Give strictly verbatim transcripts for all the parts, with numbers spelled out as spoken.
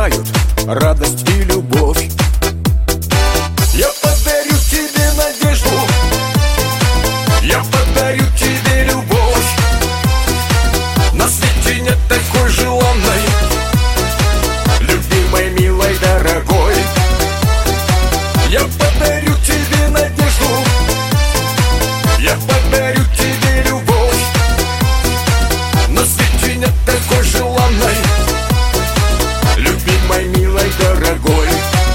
знают радость и любовь. Я подарю тебе надежду, я подарю тебе любовь. На свете нет такой желанной, любимой, милой, дорогой. Я подарю тебе надежду, я подарю тебе любовь. На свете нет такой желанной, любимой, милой, дорогой.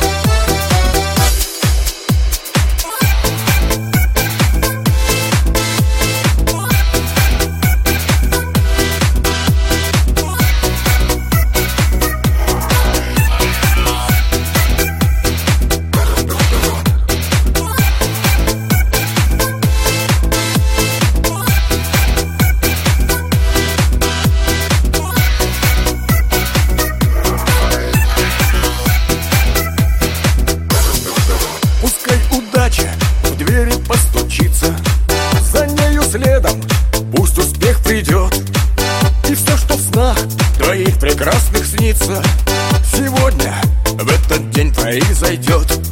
В двери постучится, за нею следом пусть успех придет. И все, что в снах твоих прекрасных снится, сегодня в этот день произойдет.